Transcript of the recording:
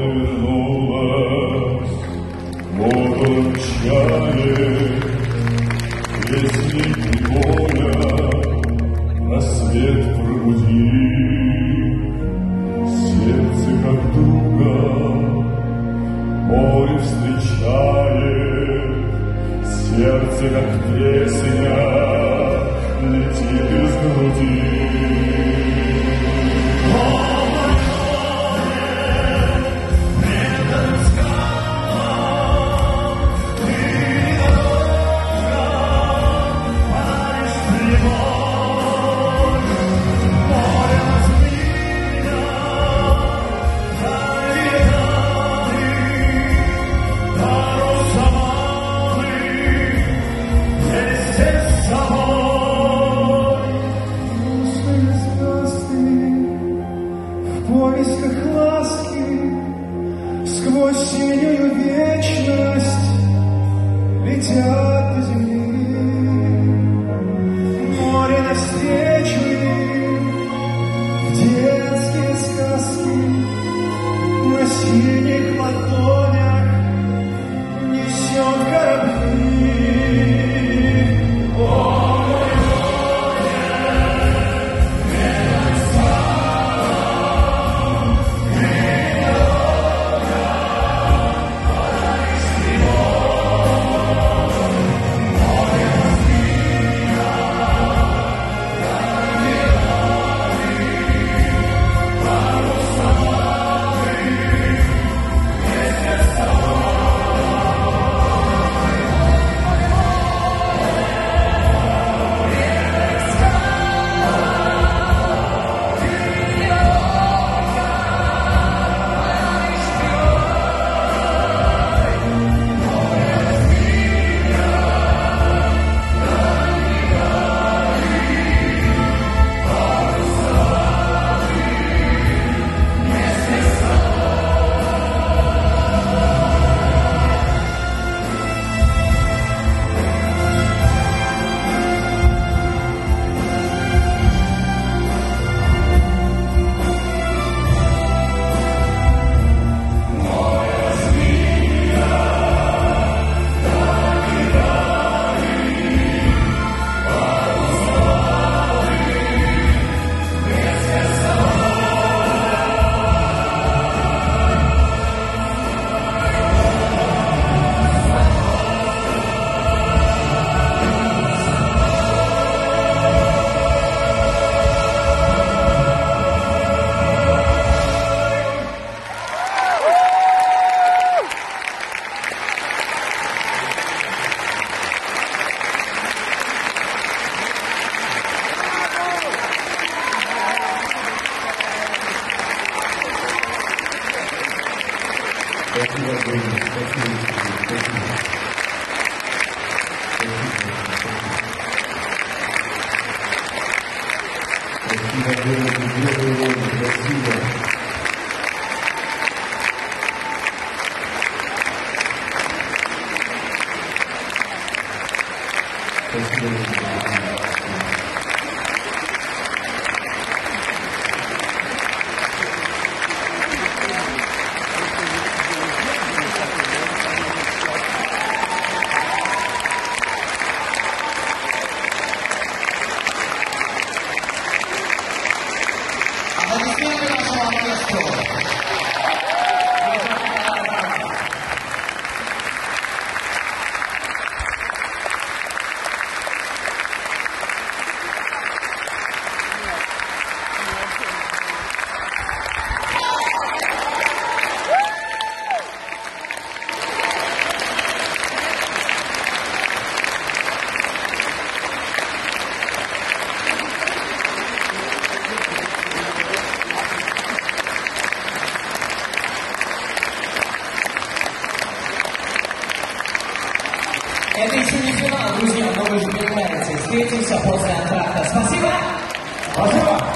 повернулась, молчает, если воля на свет пробудит, сердце как друга море встречает, сердце как песня летит из груди. В поисках ласки сквозь синюю вечность летят до земли. Море навстречу им в детские сказки на синих ладонях несет корабли. Это еще не финал, друзья, но вы же понимаете. Встретимся после антракта. Спасибо! Спасибо!